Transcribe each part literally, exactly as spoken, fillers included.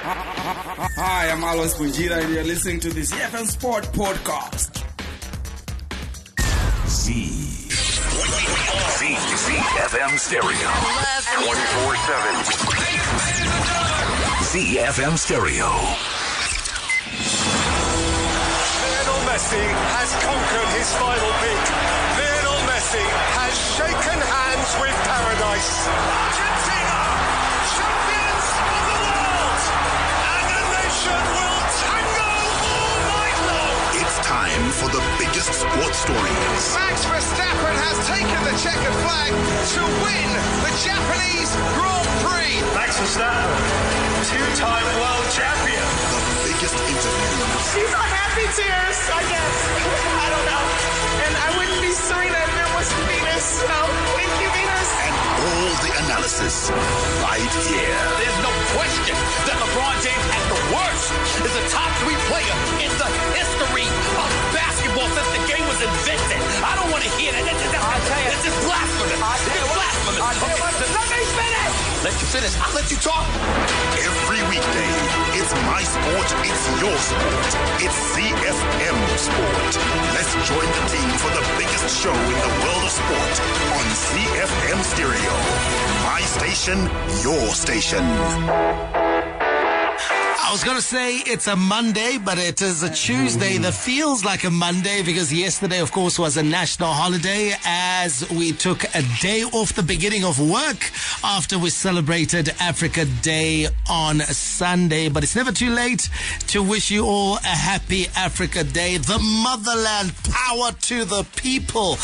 Hi, I'm Alois Bunjira and you're listening to the Z F M Sport Podcast. Z. Z. Z F M Stereo. twenty-four seven. Z F M Stereo. Lionel Messi has conquered his final peak. Lionel Messi has shaken hands with paradise. Argentina, champions of the world, and the nation will tango all night long. It's time for the biggest sports stories. Max Verstappen has taken the checkered flag to win the Japanese Grand Prix. Max Verstappen, two-time world champion. The biggest interviews. These are happy tears, I guess. I don't know. And I wouldn't be Serena if there wasn't Venus. So thank you, Venus. And all the analysis right here. There's no question that LeBron James at the worst is a top three player in the history of basketball since the game was invented. I don't want to hear that. That's just, that's just blasphemous. It's blasphemous. Okay, let me finish. Let you finish. I'll let you talk. Every weekday, it's my sport, it's your sport. It's Z F M Sport. Let's join the team for the biggest show in the world of sport on Z F M Stereo. My station, your station. I was going to say it's a Monday, but it is a Tuesday that feels like a Monday because yesterday, of course, was a national holiday as we took a day off the beginning of work after we celebrated Africa Day on Sunday. But it's never too late to wish you all a happy Africa Day. The motherland, power to the people.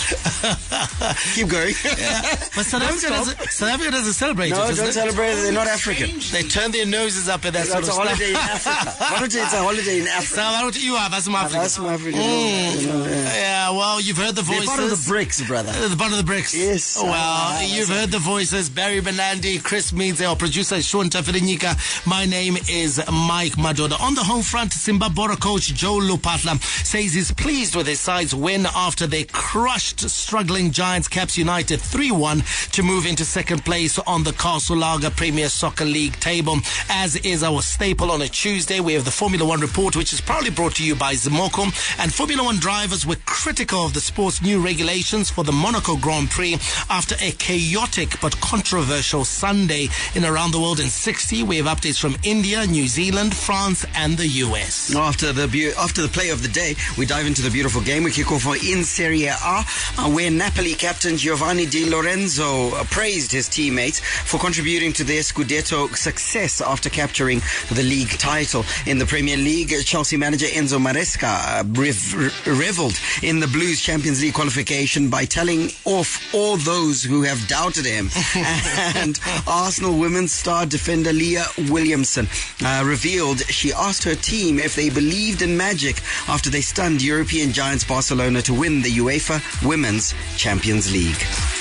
Keep going. Yeah. But South Africa, doesn't, South Africa doesn't celebrate no, it, does don't it? celebrate it. They're not African. They turn their noses up at that sort That's of a holiday stuff. in Africa. Why don't you, it's a holiday in Africa. So why don't you have as Africa? That's my African. Mm. You know, yeah. Yeah, well, you've heard the voices. They're part of the BRICS, brother. Uh, the part of the BRICS. Yes. Oh, well, Ah, you've heard the voices. Barry Benandi, Chris Means, our producer Sean Tafirinika. My name is Mike Madoda. On the home front, Zimbabwe coach Joe Lupatla says he's pleased with his side's win after they crushed struggling Giants Caps United three one to move into second place on the Castle Lager Premier Soccer League table. As is our staple on a Tuesday, we have the Formula One report, which is proudly brought to you by Zimoko. And Formula One drivers were critical of the sport's new regulations for the Monaco Grand Prix after a chaotic but controversial Sunday in around the world in sixty. We have updates from India, New Zealand, France, and the U S. After the be- after the play of the day, we dive into the beautiful game. We kick off in Serie A, uh, where Napoli captain Giovanni Di Lorenzo uh, praised his teammates for contributing to their Scudetto success after capturing the league title. In the Premier League, Chelsea manager Enzo Maresca uh, rev- reveled in the Blues Champions League qualification by telling off all those who have doubted him. And Arsenal women's star defender Leah Williamson uh, revealed she asked her team if they believed in magic after they stunned European giants Barcelona to win the UEFA Women's Champions League.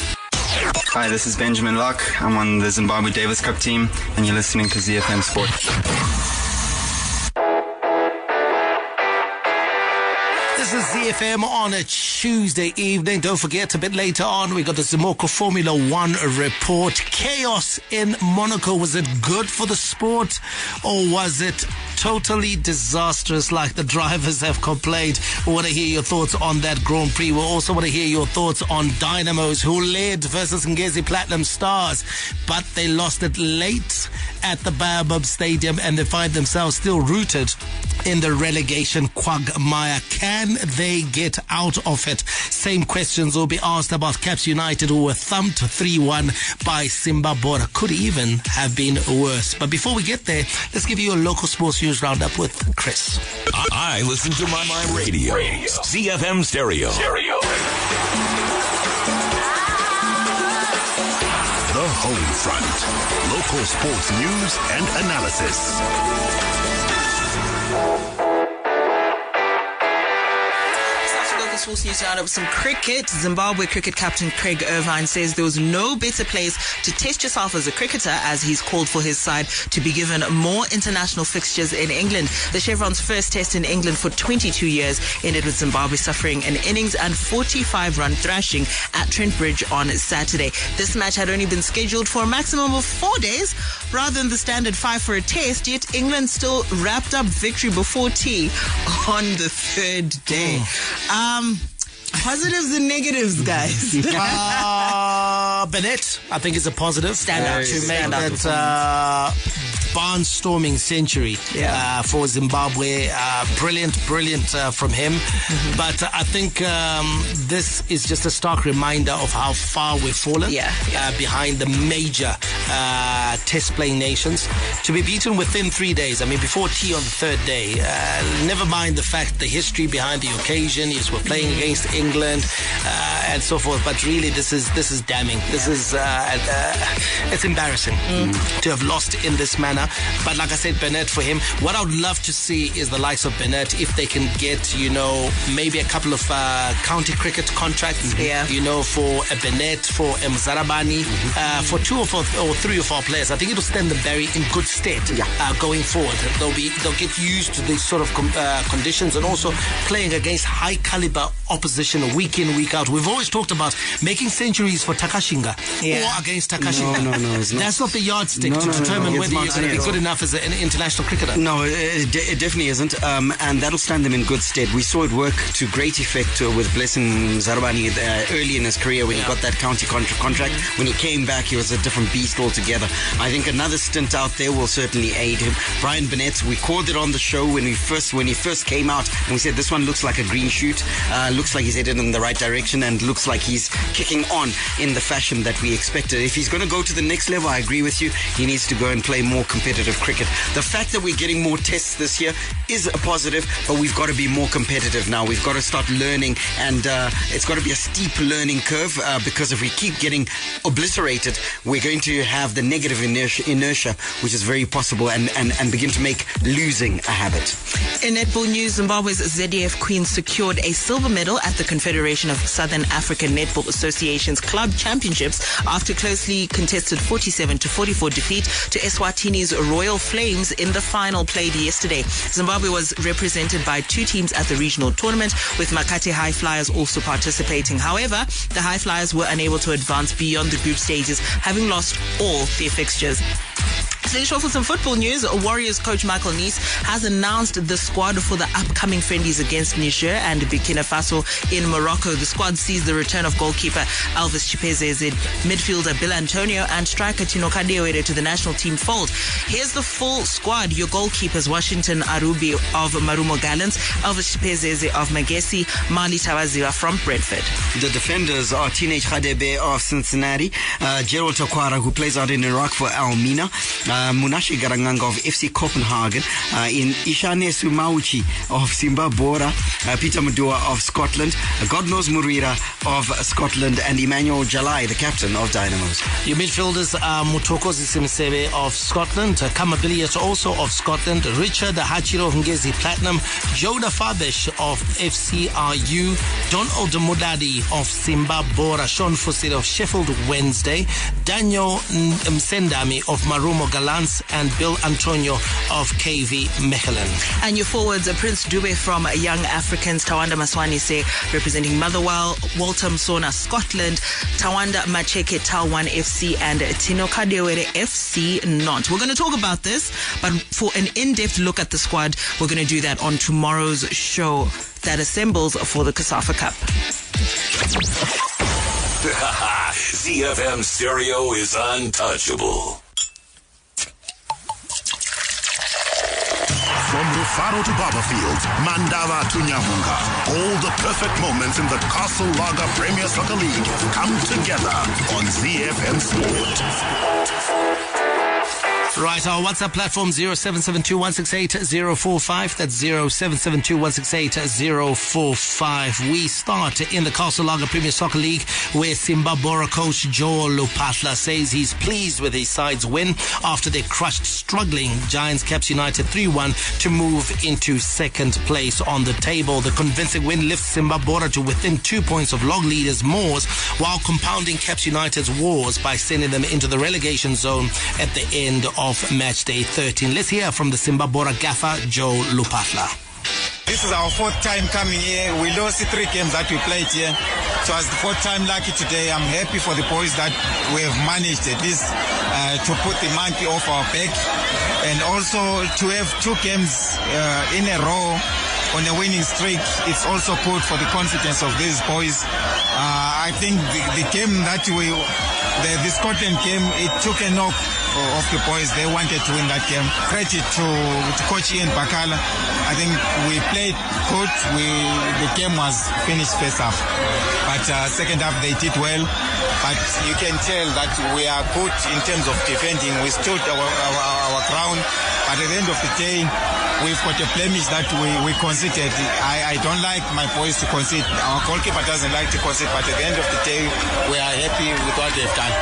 Hi, this is Benjamin Locke. I'm on the Zimbabwe Davis Cup team, and you're listening to Z F M Sport. This is Z F M on a Tuesday evening. Don't forget, a bit later on, we got the Zimoko Formula One report. Chaos in Monaco. Was it good for the sport, or was it totally disastrous like the drivers have complained? We want to hear your thoughts on that Grand Prix. We also want to hear your thoughts on Dynamos, who led versus Ngezi Platinum Stars, but they lost it late at the Baobab Stadium and they find themselves still rooted in the relegation quagmire. Can they get out of it? Same questions will be asked about Caps United, who were thumped three one by Zimbabwe. Could even have been worse. But before we get there, let's give you a local sports news roundup with Chris. I, I listen to my, my radio. radio. Z F M Stereo. Stereo. The home front. Local sports news and analysis. sports news round up with some cricket. Zimbabwe cricket captain Craig Irvine says there was no better place to test yourself as a cricketer, as he's called for his side to be given more international fixtures in England. The Chevron's first test in England for twenty-two years ended with Zimbabwe suffering an innings and forty-five run thrashing at Trent Bridge on Saturday. This match had only been scheduled for a maximum of four days rather than the standard five for a test, yet England still wrapped up victory before tea on the third day. Um, positives and negatives, guys. uh, Bennett, I think, is a positive. Stand out. Uh, to Stand make out that uh, barnstorming century yeah. uh, for Zimbabwe. Uh, brilliant, brilliant uh, from him. Mm-hmm. But uh, I think um, this is just a stark reminder of how far we've fallen yeah, yeah. Uh, behind the major uh, test playing nations. To be beaten within three days, I mean, before tea on the third day, uh, never mind the fact, the history behind the occasion. Yes, we're playing against England uh, and so forth, but really this is this is damning. This yeah. is uh, uh, it's embarrassing mm. to have lost in this manner. But like I said, Bennett, for him, what I would love to see is the likes of Bennett, if they can get, you know, maybe a couple of uh, county cricket contracts, mm-hmm. yeah. you know, for a Bennett, for a Mzarabani, mm-hmm. uh, for two or, four, or three or four players. I think it will stand them very in good stead yeah. uh, going forward. They'll be they'll get used to these sort of com- uh, conditions, and also playing against high caliber opposition week in, week out. We've always talked about making centuries for Takashinga yeah. or against Takashinga. No, no, no. It's not. That's not the yardstick no, to no, determine no, no. whether It's you're going to be good enough as an international cricketer. No, it, it definitely isn't. Um, and that'll stand them in good stead. We saw it work to great effect uh, with Blessing Zarabani uh, early in his career when yeah. he got that county contra- contract. Mm-hmm. When he came back, he was a different beast altogether. I think another stint out there will certainly aid him. Brian Bennett, we called it on the show when we first when he first came out, and we said this one looks like a green shoot, uh, looks like he's headed in the right direction, and looks like he's kicking on in the fashion that we expected. If he's going to go to the next level, I agree with you, he needs to go and play more competitive cricket. The fact that we're getting more tests this year is a positive, but we've got to be more competitive now. We've got to start learning, and uh, it's got to be a steep learning curve, uh, because if we keep getting obliterated, we're going to have the negative inertia, inertia which is very possible, and, and, and begin to make losing a habit. In netball news, Zimbabwe's Z D F Queens secured a silver medal at the Confederation of Southern African Netball Association's Club Championships after closely contested forty-seven to forty-four defeat to Eswatini's Royal Flames in the final played yesterday. Zimbabwe was represented by two teams at the regional tournament, with Makati High Flyers also participating. However, the High Flyers were unable to advance beyond the group stages, having lost all their fixtures. Today, show for some football news. Warriors coach Michael Nice has announced the squad for the upcoming friendlies against Niger and Burkina Faso in Morocco. The squad sees the return of goalkeeper Elvis Chipezeze, midfielder Bill Antonio, and striker Tino Kadewere to the national team fold. Here's the full squad. Your goalkeepers: Washington Arubi of Marumo Gallants, Elvis Chipezeze of Magesi, Mali Tawaziwa from Brentford. The defenders are Teenage Khadebe of Cincinnati, uh, Gerald Takwara, who plays out in Iraq for Almina, Uh, Munashi Garanganga of F C Copenhagen, uh, in Ishane Sumauchi of Simbabora, uh, Peter Madua of Scotland, uh, God knows Murira of Scotland, and Emmanuel Jalai, the captain of Dynamos. Your midfielders are Mutokozi Simsebe of Scotland, uh, Kamabiliat also of Scotland, Richard Hachiro Ngezi Platinum, Joda Fabesh of F C R U, Don Odemudadi of Simbabora, Sean Fusid of Sheffield Wednesday, Daniel Msendami of Marumo Gallants, and Bill Antonio of K V Mechelen. And your forwards are Prince Dube from Young Africans, Tawanda Maswani Se representing Motherwell, Walter Msona Scotland, Tawanda Macheke Talwan F C, and Tino Kadewere F C Nantes. We're going to talk about this, but for an in-depth look at the squad, we're going to do that on tomorrow's show that assembles for the Kasafa Cup. Z F M stereo is untouchable. From Rufaro to Barberfield, Mandava to Nyamunga, all the perfect moments in the Castle Lager Premier Soccer League come together on Z F M Sport. Right, our WhatsApp platform zero seven seven two one six eight zero four five. That's zero seven seven two one six eight zero four five. We start in the Castle Lager Premier Soccer League, where Simba Bora coach Joel Lupatla says he's pleased with his side's win after they crushed struggling Giants Caps United three one to move into second place on the table. The convincing win lifts Simba Bora to within two points of log leaders Moors, while compounding Caps United's woes by sending them into the relegation zone at the end of match day thirteen. Let's hear from the Simba Bora gaffer, Joe Lupatla. This is our fourth time coming here. We lost three games that we played here. So as the fourth time lucky today, I'm happy for the boys that we have managed at least uh, to put the monkey off our back. And also to have two games uh, in a row on a winning streak, it's also good for the confidence of these boys. Uh, I think the, the game that we, the, the Scotland game, it took a knock of the boys. They wanted to win that game. Credit to, to Coach Ian Bakala. I think we played good. We, the game was finished first half. But uh, second half they did well. But you can tell that we are good in terms of defending. We stood our, our, our ground. But at the end of the day, we've got a blemish that we, we conceded. I, I don't like my boys to concede. Our goalkeeper doesn't like to concede. But at the end of the day, we are happy with what they've done.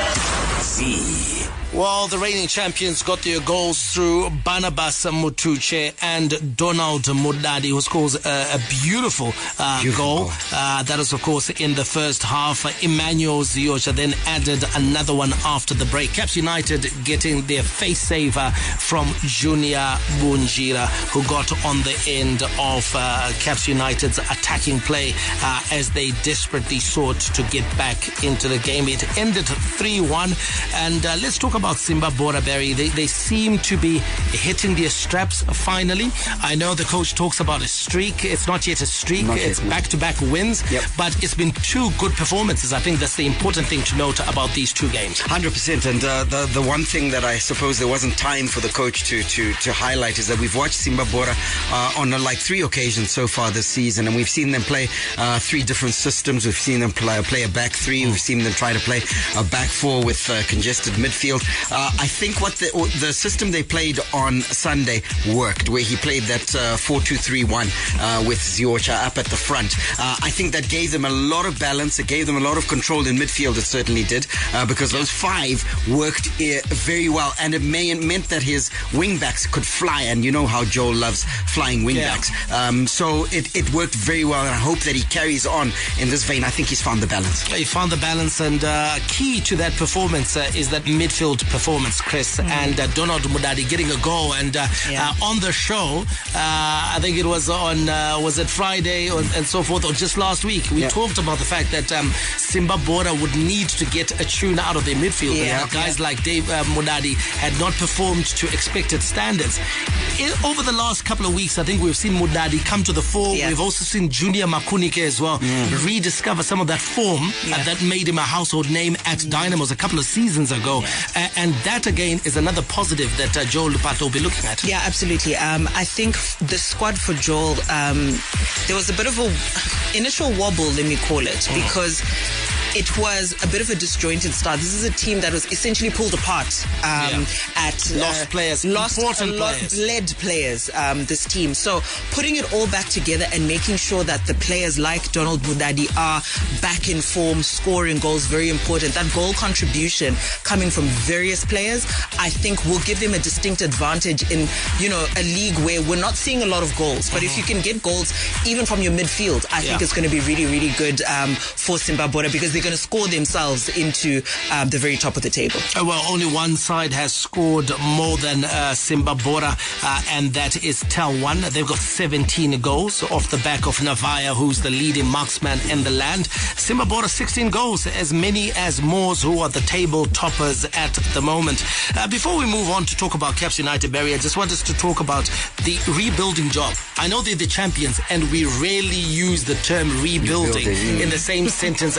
See. Well, the reigning champions got their goals through Barnabas Mutuche and Donald Mudadi, who scores a, a beautiful, uh, beautiful goal. Uh, that was, of course, in the first half. Emmanuel Ziocha then added another one after the break. Caps United getting their face saver from Junior Bunjira, who got on the end of uh, Caps United's attacking play uh, as they desperately sought to get back into the game. It ended three one. And uh, let's talk about Simba Bora, Barry. They, they seem to be hitting their straps finally. I know the coach talks about a streak. It's not yet a streak. Not it's yet, back-to-back wins. Yep. But it's been two good performances. I think that's the important thing to note about these two games. one hundred percent. And uh, the, the one thing that I suppose there wasn't time for the coach to, to, to highlight is that we've watched Simba Bora uh, on uh, like three occasions so far this season, and we've seen them play uh, three different systems. We've seen them play, play a back three. We've seen them try to play a back four with uh, congested midfield. Uh, I think what the the system they played on Sunday worked, where he played that uh, four two three one uh, with Ziocha up at the front. Uh, I think that gave them a lot of balance. It gave them a lot of control in midfield. It certainly did, uh, because those five worked uh, very well, and it may, meant that his wingbacks could fly. And you know how Joel loves flying wingbacks. Yeah. Um, so it, it worked very well, and I hope that he carries on in this vein. I think he's found the balance. He found the balance, and uh, key to that performance uh, is that midfield performance, Chris, mm. and uh, Donald Mudadi getting a goal. And uh, yeah. uh, on the show, uh, I think it was on, uh, was it Friday or, and so forth, or just last week, we yeah. talked about the fact that um, Simba Bora would need to get a tune out of their midfield. Yeah. Uh, guys yeah. like Dave uh, Mudadi had not performed to expected standards. In, over the last couple of weeks, I think we've seen Mudadi come to the fore. Yeah. We've also seen Junior Makunike as well mm. rediscover some of that form yeah. uh, that made him a household name at mm. Dynamos a couple of seasons ago. Yeah. Uh, and that again is another positive that uh, Joel Lupatla will be looking at. Yeah, absolutely. Um, I think the squad for Joel, um, there was a bit of a initial wobble, let me call it, mm. because it was a bit of a disjointed start. This is a team that was essentially pulled apart um, yeah. at uh, lost players, lost important a lot, players, led players. Um, this team, so putting it all back together and making sure that the players like Donald Mudadi are back in form, scoring goals, very important. That goal contribution coming from various players, I think, will give them a distinct advantage in, you know, a league where we're not seeing a lot of goals. But mm-hmm. if you can get goals even from your midfield, I yeah. think it's going to be really, really good um, for Simba Bora, because they're going to score themselves into uh, the very top of the table. Uh, well, only one side has scored more than uh, Simba Bora, uh, and that is Tel One. They've got seventeen goals off the back of Navaya, who's the leading marksman in the land. Simba Bora sixteen goals, as many as Moors, who are the table toppers at the moment. Uh, before we move on to talk about Caps United, Barry, I just want us to talk about the rebuilding job. I know they're the champions, and we rarely use the term rebuilding, rebuilding. in the same sentence as the champions.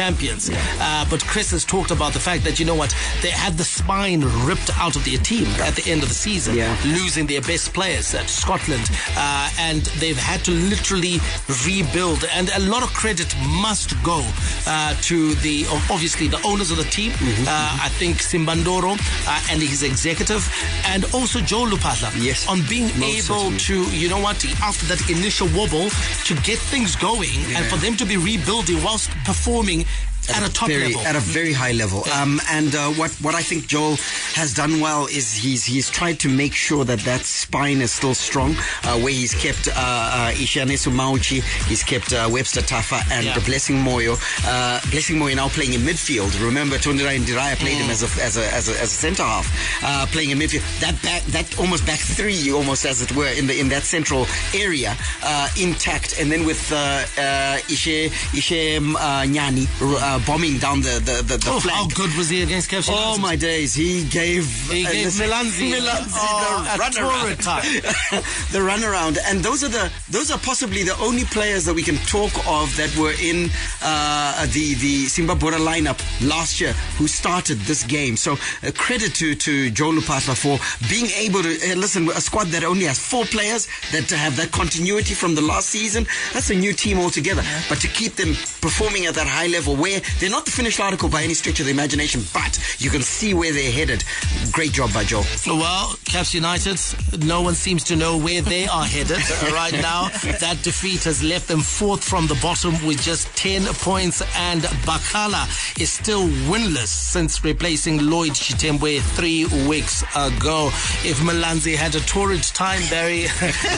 champions. Uh, but Chris has talked about the fact that, you know what, they had the spine ripped out of their team at the end of the season, yeah. losing their best players at Scotland. Uh, and they've had to literally rebuild. And a lot of credit must go uh, to the, obviously, the owners of the team. Mm-hmm. Uh, I think Simbandoro uh, and his executive, and also Joe Lupahla, yes, on being Most able certainly. to, you know what, after that initial wobble, to get things going, yeah. and for them to be rebuilding whilst performing At, at a top very, level. At a very high level. Yeah. Um, and uh, what, what I think Joel has done well is he's he's tried to make sure that that spine is still strong, uh, where he's kept uh, uh, Ishianesu Mauchi, he's kept uh, Webster Tafa and yeah. Blessing Moyo. Uh, Blessing Moyo now playing in midfield. Remember, Tondirai Ndiraya played mm. him as a, as a, as a, as a centre half, uh, playing in midfield. That back, that almost back three, almost as it were, in the in that central area, uh, intact. And then with uh, uh, Ishe, Ishe uh, Nyani, uh, bombing down the the, the, the oh, flank. How good was he against Cape Town? Oh my days, he gave he uh, gave Milanzi, Milanzi oh, the runaround, the runaround, and those are the those are possibly the only players that we can talk of that were in uh, the the Simba Bora lineup last year who started this game. So uh, credit to to Joe Lupahla for being able to uh, listen. A squad that only has four players that have that continuity from the last season. That's a new team altogether, yeah. But to keep them performing at that high level where they're not the finished article by any stretch of the imagination, but you can see where they're headed. Great job by Joe. Well, Caps United, no one seems to know where they are headed right now. That defeat has left them fourth from the bottom with just ten points, and Bakala is still winless since replacing Lloyd Chitembwe three weeks ago. If Milanzi had a torrid time, Barry,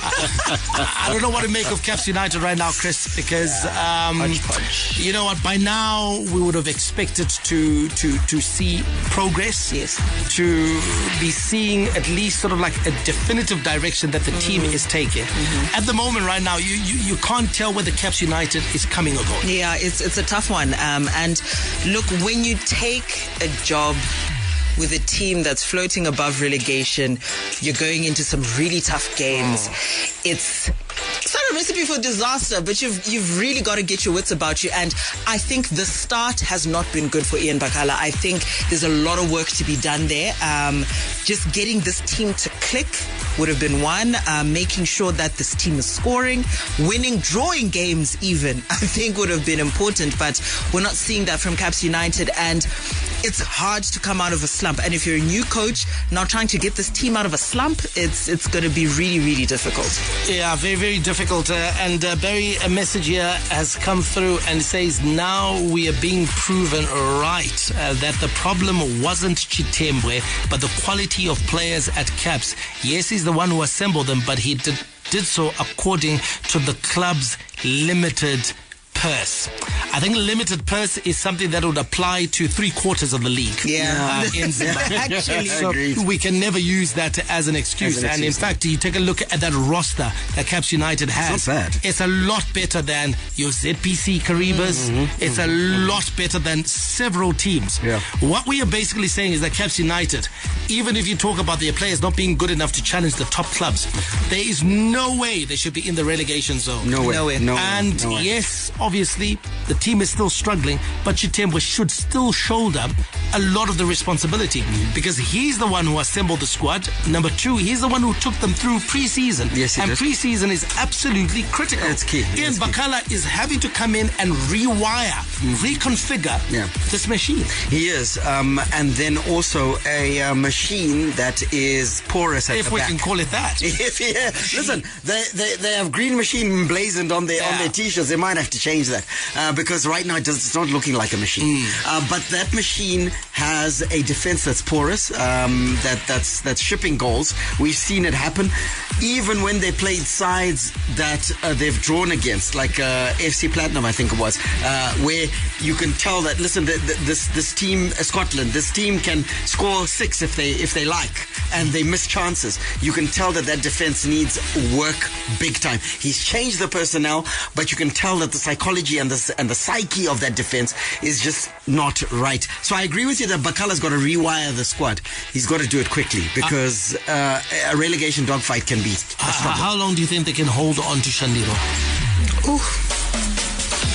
I, I don't know what to make of Caps United right now, Chris, because um, punch, punch. you know what, by now we would have expected to to to see progress, yes, to be seeing at least sort of like a definitive direction that the mm. team is taking. Mm-hmm. At the moment right now, you, you you can't tell whether Caps United is coming or going. Yeah, it's it's a tough one. Um, and look, when you take a job with a team that's floating above relegation, you're going into some really tough games. Oh. It's It's not a recipe for disaster, but you've you've really got to get your wits about you. And I think the start has not been good for Ian Bakala. I think there's a lot of work to be done there. Um, just getting this team to click would have been one. Uh, making sure that this team is scoring, winning, drawing games even, I think would have been important. But we're not seeing that from Caps United. And it's hard to come out of a slump. And if you're a new coach now trying to get this team out of a slump, it's it's going to be really, really difficult. Yeah, very, very difficult. Uh, and uh, Barry, a message here has come through and says, now we are being proven right uh, that the problem wasn't Chitembwe, but the quality of players at Caps. Yes, he's the one who assembled them, but he did, did so according to the club's limited purse. I think limited purse is something that would apply to three quarters of the league. Yeah. Uh, in Zimbabwe. Actually. So we can never use that as an excuse. As an and excuse. In fact, you take a look at that roster that Caps United has. It's not bad. It's a lot better than your Z P C Karibas. Mm-hmm. It's a mm-hmm. lot better than several teams. Yeah. What we are basically saying is that Caps United, even if you talk about their players not being good enough to challenge the top clubs, there is no way they should be in the relegation zone. No way. No way. No way. And no way. yes, obviously, the team is still struggling, but Chitembwe should still shoulder a lot of the responsibility mm. because he's the one who assembled the squad. Number two, he's the one who took them through pre-season. Yes, he and did. pre-season is absolutely critical. It's key. Ian It's Bakala key. is having to come in and rewire, mm. reconfigure yeah. this machine. He is. Um, and then also a uh, machine that is porous at if the we back. can call it that. If, yeah. Listen, they, they they have green machine emblazoned on their yeah. on their t-shirts. They might have to change that uh, because right now it does, it's not looking like a machine. Mm. Uh, but that machine has a defense that's porous, um, that that's that's shipping goals. We've seen it happen, even when they played sides that uh, they've drawn against, like uh, F C Platinum, I think it was, uh, where you can tell that listen, the, the, this this team, uh, Scotland, this team can score six if they if they like, and they miss chances. You can tell that that defense needs work big time. He's changed the personnel, but you can tell that the psychology and the and the psyche of that defense is just not right. So I agree with you that Bakala's got to rewire the squad. He's got to do it quickly because uh, a relegation dogfight can be a uh, struggle. How long do you think they can hold on to Shandiro? Ooh.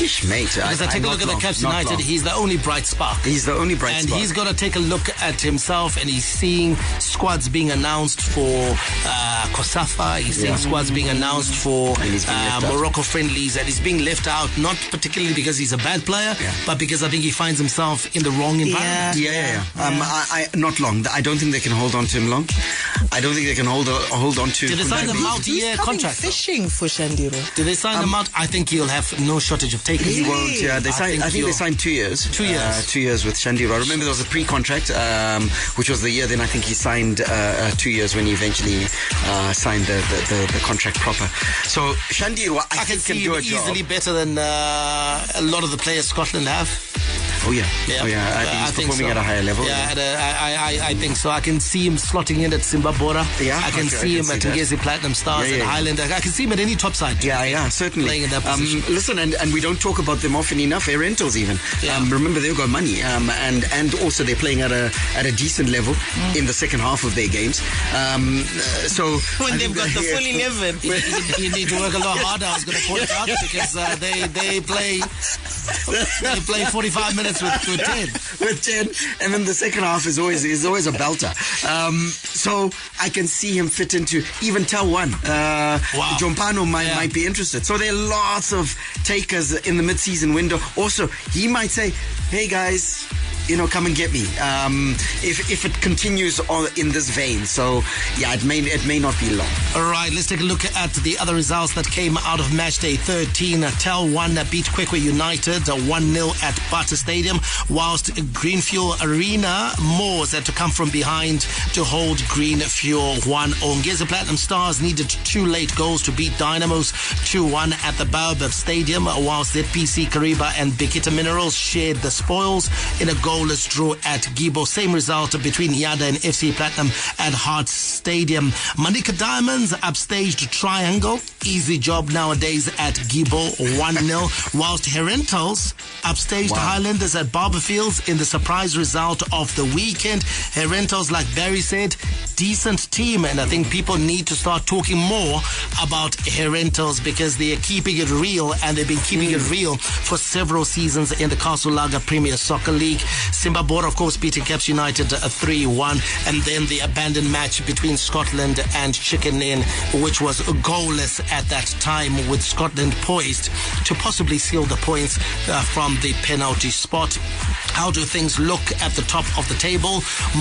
Ish, mate. Because I, I take a look at the Caps United, he's the only bright spark. He's the only bright and spark. And he's got to take a look at himself, and he's seeing squads being announced for uh, Kosafa. He's seeing yeah. squads being announced for uh, Morocco friendlies, and he's being left out, not particularly because he's a bad player, yeah. but because I think he finds himself in the wrong environment. Yeah, yeah, yeah. yeah. Um, I, I, not long. I don't think they can hold on to him long. I don't think they can hold, uh, hold on to him. Did they sign a multi-year contract? Fishing for Shandiro. Did they sign um, him out? I think he'll have no shortage of takers. He won't, yeah. They I signed, think, I think they signed two years. Two years. Uh, two years with Shandiro. I remember there was a pre-contract, um, which was the year. Then I think he signed uh, uh, two years when he eventually uh, signed the, the, the, the contract proper. So Shandiro, I, I think can see can do him a job. easily better than uh, a lot of the players Scotland have. Oh yeah, yeah. oh yeah. I think he's I think performing so. at a higher level. Yeah, at a, I, I, I think so. I can see him slotting in at Simbabora. Yeah, I can okay, see I him can at see Ngezi Platinum Stars yeah, yeah, and yeah. Highlander. I can see him at any top side. Yeah, yeah, certainly. Playing in that position. Um, listen, and, and we don't talk about them often enough. Air Rentals even. Yeah. Um, remember, they've got money, um, and and also they're playing at a at a decent level mm. in the second half of their games. Um, uh, so when they've got the yeah. full eleven, you, you, you need to work a lot harder. I was going to point it out because uh, they they play they play forty-five minutes with, with ten. With ten, and then the second half is always is always a belter. Um, so I can see him fit into even Tel One. Uh, wow. Jompano might yeah. might be interested. So there are lots of takers in the mid-season window. Also, he might say, "Hey guys, you know, come and get me." Um, if if it continues on in this vein, so yeah, it may it may not be long. All right, let's take a look at the other results that came out of match day thirteen. Tel One beat Kwekwe United one nil at Bata Stadium, whilst Greenfuel Arena Moors had to come from behind to hold Greenfuel one nil. Ngezi Platinum Stars needed two late goals to beat Dynamos two one at the Baobab Stadium, whilst Z P C Kariba and Bikita Minerals shared the spoils in a goalless draw at Gibo. Same result between Yada and F C Platinum at Hart Stadium. Manika Diamonds upstaged Triangle. Easy job nowadays at Gibo one nil, whilst Herentals upstaged wow. Highlanders at Barberfields in the surprise result of the weekend. Herentals, like Barry said, decent team, and I think people need to start talking more about Herentals because they are keeping it real, and they've been keeping mm. it real for several seasons in the Castle Lager Premier Soccer League. Simbabora, of course, beating Caps United three one, and then the abandoned match between Scotland and Chicken Inn, which was goalless at that time, with Scotland poised to possibly seal the points uh, from the penalty spot. How do things look at the top of the table?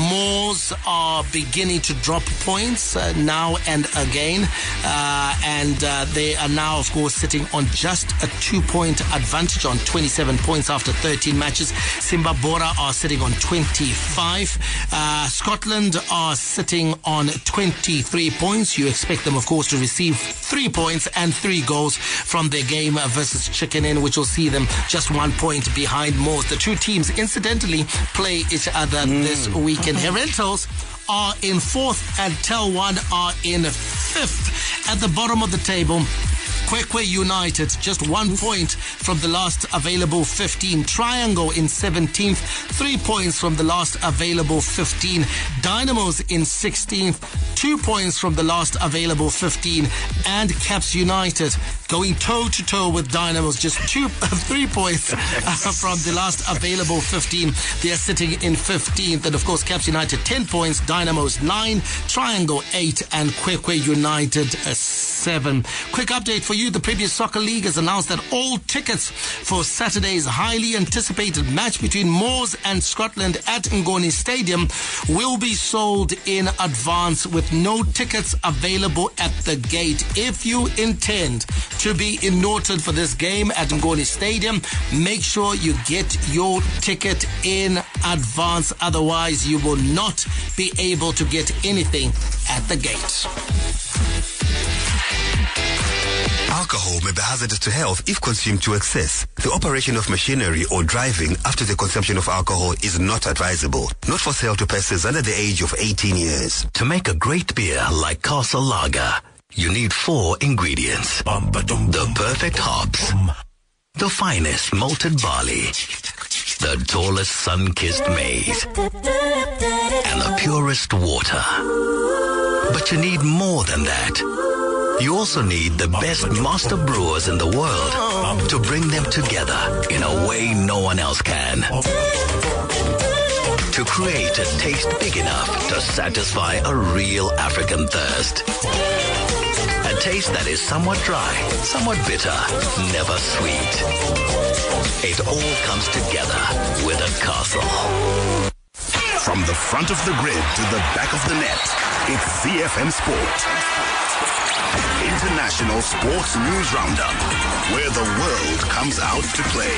Moors are beginning to drop points uh, now and again, uh, and uh, they are now, of course, sitting on just a two-point advantage on twenty-seven points after thirteen matches. Simbabora are sitting on twenty-five. Uh, Scotland are sitting on twenty-three points. You expect them, of course, to receive three points and three goals from their game versus Chicken Inn, which will see them just one point behind Moors. The two teams, incidentally, play each other mm. this weekend. Herentals are in fourth and Tel One are in fifth. At the bottom of the table, Kwekwe United, just one point from the last available fifteen. Triangle in seventeenth, three points from the last available fifteen. Dynamos in sixteenth, two points from the last available fifteen. And Caps United going toe-to-toe with Dynamos, just two, three points from the last available fifteen. They are sitting in fifteenth. And of course, Caps United ten points, Dynamos nine, Triangle eight, and Kwekwe United seven. Quick update for you. The Premier Soccer League has announced that all tickets for Saturday's highly anticipated match between Moors and Scotland at Ngoni Stadium will be sold in advance, with no tickets available at the gate. If you intend to be in Norton for this game at Ngoni Stadium, make sure you get your ticket in advance. Otherwise, you will not be able to get anything at the gate. Alcohol may be hazardous to health if consumed to excess. The operation of machinery or driving after the consumption of alcohol is not advisable. Not for sale to persons under the age of eighteen years. To make a great beer like Castle Lager, you need four ingredients. The perfect hops, the finest malted barley, the tallest sun-kissed maize, and the purest water. But you need more than that. You also need the best master brewers in the world to bring them together in a way no one else can. To create a taste big enough to satisfy a real African thirst. A taste that is somewhat dry, somewhat bitter, never sweet. It all comes together with a Castle. From the front of the grid to the back of the net, it's Z F M Sport. International Sports News Roundup, where the world comes out to play.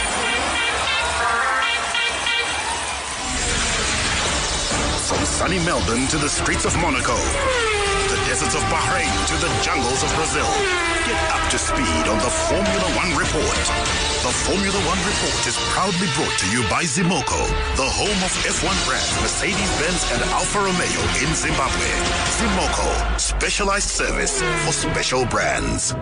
From sunny Melbourne to the streets of Monaco, the deserts of Bahrain to the jungles of Brazil. Get up to speed on the Formula One Report. The Formula One Report is proudly brought to you by Zimoco, the home of F one brands Mercedes-Benz and Alfa Romeo in Zimbabwe. Zimoco, specialized service for special brands.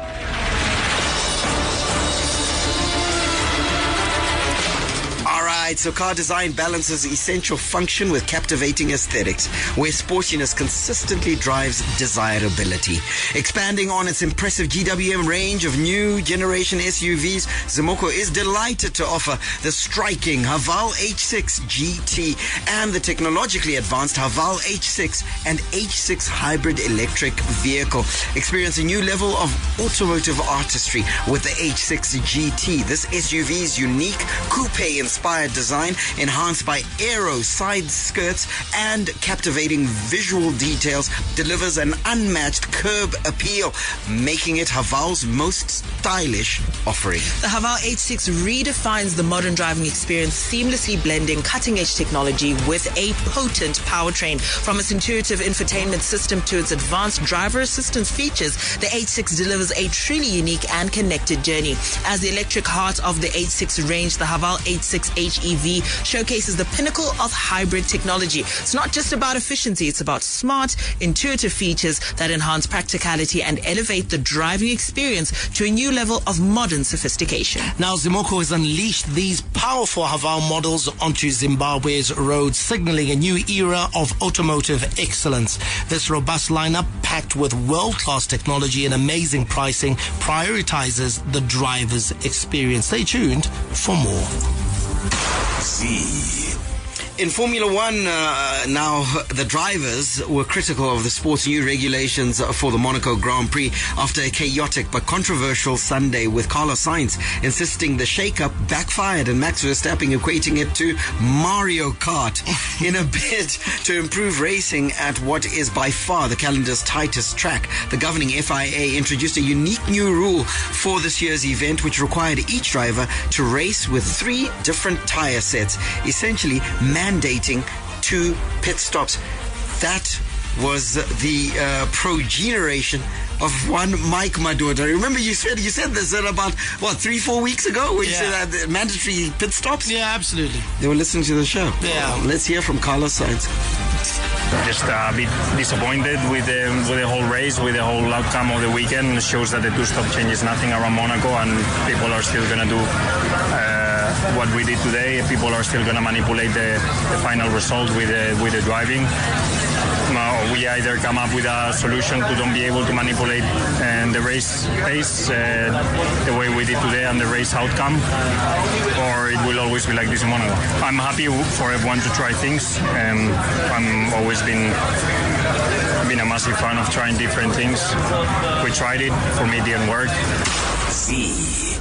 Alright, so car design balances essential function with captivating aesthetics, where sportiness consistently drives desirability. Expanding on its impressive G W M range of new generation S U Vs, Zimoco is delighted to offer the striking Haval H six G T and the technologically advanced Haval H six and H six hybrid electric vehicle. Experience a new level of automotive artistry with the H six G T. This S U V's unique coupe-inspired design, enhanced by aero side skirts and captivating visual details, delivers an unmatched curb appeal, making it Haval's most stylish offering. The Haval H six redefines the modern driving experience, seamlessly blending cutting-edge technology with a potent powertrain. From its intuitive infotainment system to its advanced driver assistance features, the H six delivers a truly unique and connected journey. As the electric heart of the H six range, the Haval H six H E V showcases the pinnacle of hybrid technology. It's not just about efficiency, it's about smart, intuitive features that enhance practicality and elevate the driving experience to a new level of modern sophistication. Now, Zimoco has unleashed these powerful Haval models onto Zimbabwe's roads, signaling a new era of automotive excellence. This robust lineup, packed with world-class technology and amazing pricing, prioritizes the driver's experience. Stay tuned for more. Z. In Formula One, uh, now the drivers were critical of the sport's new regulations for the Monaco Grand Prix after a chaotic but controversial Sunday, with Carlos Sainz insisting the shake-up backfired and Max Verstappen equating it to Mario Kart in a bid to improve racing at what is by far the calendar's tightest track. The governing F I A introduced a unique new rule for this year's event, which required each driver to race with three different tyre sets, essentially mandating two pit stops. That was the uh, progeneration of one Mike Madoda. Remember you said you said this at about, what, three, four weeks ago? When Yeah. you said that mandatory pit stops? Yeah, absolutely. They were listening to the show. Yeah. Let's hear from Carlos Sainz. Just a bit disappointed with the, with the whole race, with the whole outcome of the weekend. It shows that the two-stop changes nothing around Monaco, and people are still going to do uh, what we did today. People are still going to manipulate the, the final result with the, with the driving. Now, we either come up with a solution to don't be able to manipulate uh, the race pace uh, the way we did today and the race outcome, or it will always be like this in Monaco. I'm happy for everyone to try things. Um, I'm always been been a massive fan of trying different things. We tried it. For me, it didn't work. See.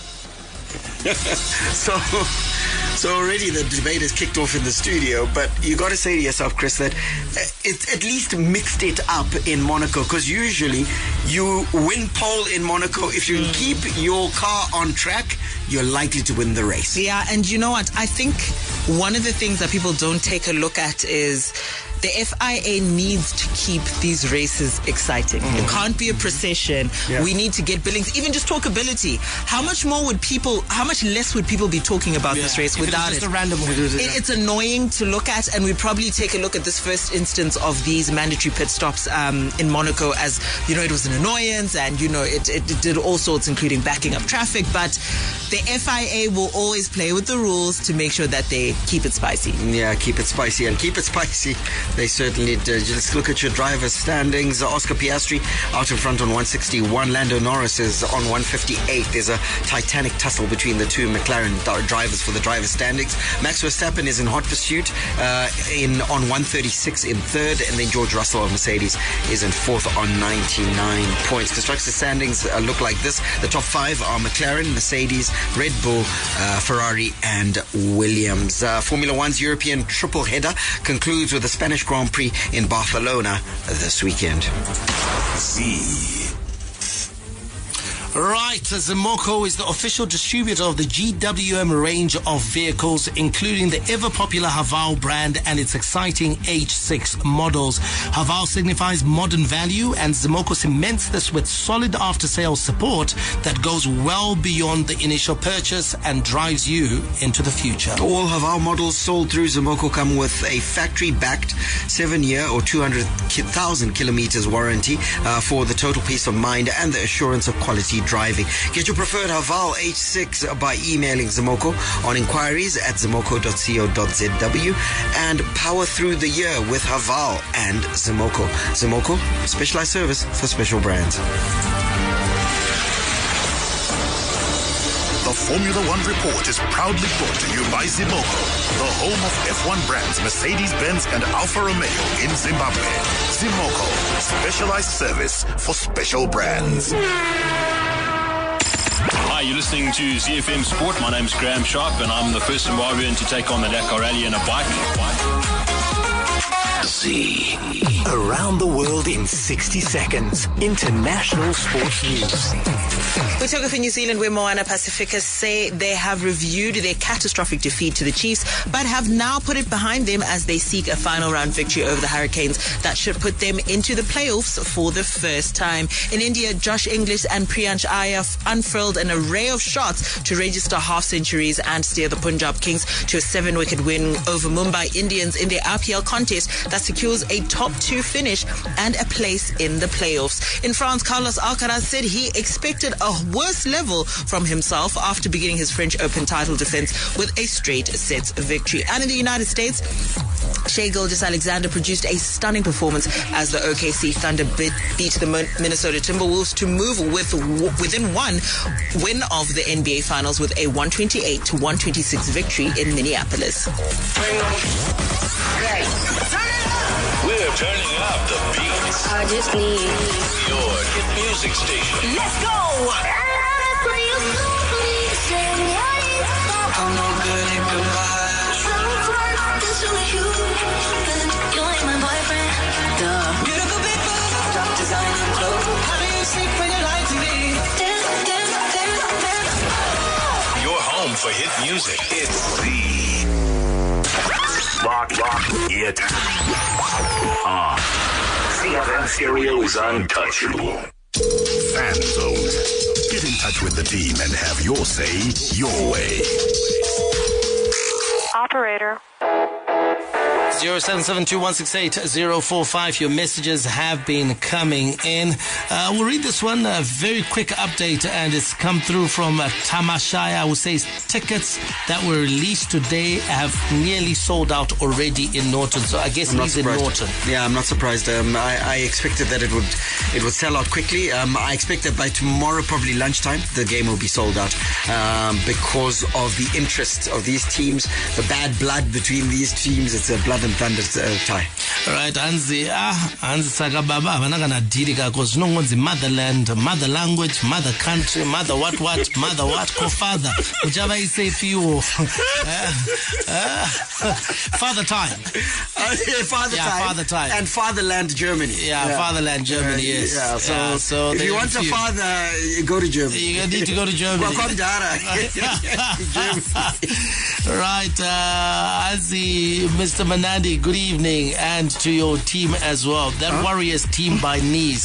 so, so already the debate has kicked off in the studio, but you got to say to yourself, Chris, that it at least mixed it up in Monaco, because usually you win pole in Monaco. If you keep your car on track, you're likely to win the race. Yeah, and you know what? I think one of the things that people don't take a look at is the F I A needs to keep these races exciting. Mm. It can't be a procession. Yeah. We need to get billings, even just talkability. How much more would people, how much less would people be talking about yeah. this race if without it? it? A random it, it it's annoying to look at, and we'd probably take a look at this first instance of these mandatory pit stops um, in Monaco as, you know, it was an annoyance, and, you know, it, it, it did all sorts, including backing up traffic, but the F I A will always play with the rules to make sure that they keep it spicy. Yeah, keep it spicy, and keep it spicy They certainly did. Let's look at your driver's standings. Oscar Piastri out in front on one sixty-one. Lando Norris is on one fifty-eight. There's a titanic tussle between the two McLaren drivers for the driver's standings. Max Verstappen is in hot pursuit uh, in on one thirty-six in third, and then George Russell of Mercedes is in fourth on ninety-nine points. Constructors standings uh, look like this. The top five are McLaren, Mercedes, Red Bull, uh, Ferrari, and Williams. Uh, Formula One's European triple header concludes with the Spanish Grand Prix in Barcelona this weekend. Z. Right, Zimoco is the official distributor of the G W M range of vehicles, including the ever-popular Haval brand and its exciting H six models. Haval signifies modern value, and Zimoco cements this with solid after-sales support that goes well beyond the initial purchase and drives you into the future. All Haval models sold through Zimoco come with a factory-backed seven-year or two hundred thousand kilometers warranty uh, for the total peace of mind and the assurance of quality driving. Get your preferred Haval H six by emailing Zimoco on inquiries at zimoco dot co dot z w and power through the year with Haval and Zimoco. Zimoco, specialized service for special brands. The Formula One Report is proudly brought to you by Zimoco, the home of F one brands Mercedes-Benz and Alfa Romeo in Zimbabwe. Zimoco, specialized service for special brands. Hi, you're listening to Z F M Sport. My name's Graham Sharp, and I'm the first Zimbabwean to take on the Dakar Rally in a bike. Z. Around the world in sixty seconds. International sports news. We talk for New Zealand, where Moana Pacifica say they have reviewed their catastrophic defeat to the Chiefs, but have now put it behind them as they seek a final round victory over the Hurricanes that should put them into the playoffs for the first time. In India, Josh Inglis and Priyansh Iyer unfurled an array of shots to register half centuries and steer the Punjab Kings to a seven-wicket win over Mumbai Indians in their I P L contest that secures a top two finish and a place in the playoffs. In France, Carlos Alcaraz said he expected a worse level from himself after beginning his French Open title defense with a straight sets victory. And in the United States, Shai Gilgeous-Alexander produced a stunning performance as the O K C Thunder beat, beat the Minnesota Timberwolves to move with within one win of the N B A Finals with a one twenty-eight to one twenty-six victory in Minneapolis. We're turning up the beats. I just need your hit music station. Let's go! I'm no good at goodbye. You ain't my boyfriend. Duh. Beautiful people. Top designer clothes. How do you sleep when you lie to me? Dance, dance, dance, dance. Your home for hit music. It's the Lock, lock, it. Ah. C F M stereo is untouchable. Fan Zone. Get in touch with the team and have your say your way. Operator. zero seven seven two one six eight zero four five. Your messages have been coming in. Uh, we'll read this one. A very quick update, and it's come through from uh, Tamashaya, who says tickets that were released today have nearly sold out already in Norton. So I guess I'm he's in Norton. Yeah, I'm not surprised. Um, I, I expected that it would it would sell out quickly. Um, I expect that by tomorrow, probably lunchtime, the game will be sold out um, because of the interest of these teams, the bad blood between these teams. It's a blood and thunder uh, tie. All right, Anzi, ah, Anzi Saka Baba, Vanagana Dirika, because no one's in motherland, mother language, mother country, mother what what, mother what, co-father, whichever you say for you. Uh, uh, father time. Uh, yeah, father yeah, time. father time. And fatherland Germany. Yeah, yeah. fatherland Germany, uh, yes. Yeah, so, yeah, so if you want a father, you go to Germany. You need to go to Germany. Right, uh, Anzi, Mister Manandi, good evening, and to your team as well. That huh? Warriors team by knees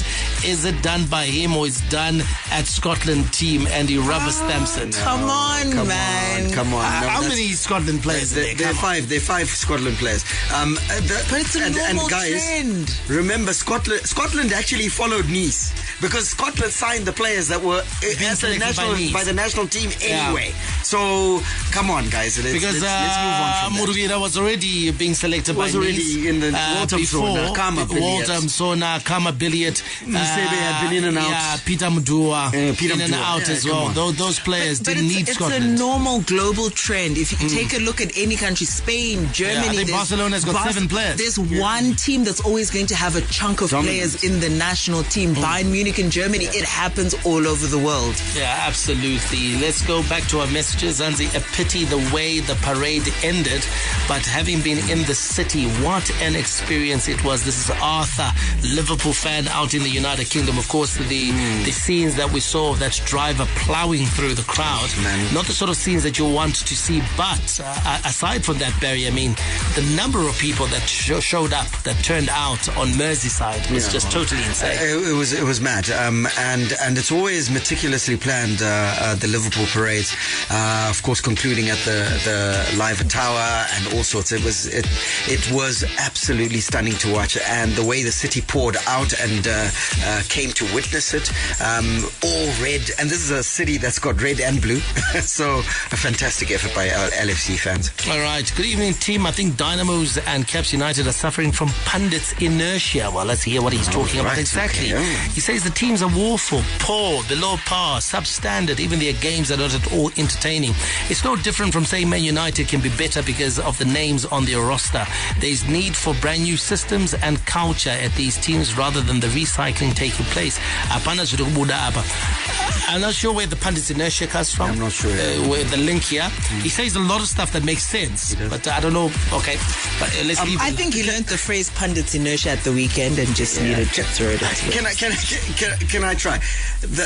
is it done by him or is done at Scotland team and he rubber stamps it? Come on, come man. On, come on. Uh, No, how that's- many Scotland players There, are there? there are Come on. five. There are five Scotland players. Um, uh, the, But it's a and, and normal guys, trend. remember Scotland. Scotland actually followed Nice because Scotland signed the players that were uh, Being at the selected by national Nice. by the national team Yeah. anyway. So come on, guys. Let's, Because let's, let's move on uh, from that. Murugida was already being selected Was by already Nice, in the uh, Walter before Msona, Kama Billiet. Walter Msona, Kama Billiet. Musebe had been in and out. Yeah, Peter Mudua, Uh, Peter in and Mudua. out Yeah, as come well. on. Those, those players But didn't it's, need it's Scotland. a normal global trend. If you take a look at any country, Spain, Germany, I think there's- Barcelona's got seven players. There's one team that's always going to have a chunk of Dominant. players in the national team. Bayern Munich in Germany, it happens all over the world. Yeah, absolutely. Let's go back to our messages. Zanzi, a pity the way the parade ended, but having been in the city, what an experience it was. This is Arthur, Liverpool fan out in the United Kingdom. Of course, the Mm. the scenes that we saw of that driver plowing through the crowd, Man. not the sort of scenes that you want to see, but uh, aside from that, Barry, I mean, the number of people that sh- showed up, that turned out on Merseyside was Yeah. just totally insane. Uh, It, it was it was mad, um, and and it's always meticulously planned. Uh, uh, the Liverpool parades, uh, of course, concluding at the the Liver Tower and all sorts. It was it it was absolutely stunning to watch, and the way the city poured out and uh, uh, came to witness it, um, all red. And this is a city that's got red and blue, so a fantastic effort by uh, L F C fans. All right. Good evening, team. I think Dynamos and Caps United are suffering from pundits' inertia. Well, let's hear what he's talking about right, exactly. okay, yeah. He says the teams are woeful, poor, below par, substandard. Even their games are not at all entertaining. It's no different from saying Man United can be better because of the names on their roster. There's need for brand new systems and culture at these teams rather than the recycling taking place. Hapana zviri kubuda apa. I'm not sure where the pundits' inertia comes from. I'm not sure. Uh, where the link here. He says a lot of stuff that makes sense, but I don't know. Okay, but uh, let's leave. I it. think he learned the phrase pundits inertia at the weekend and just needed to throw it into it. Can I can I can, can I try? The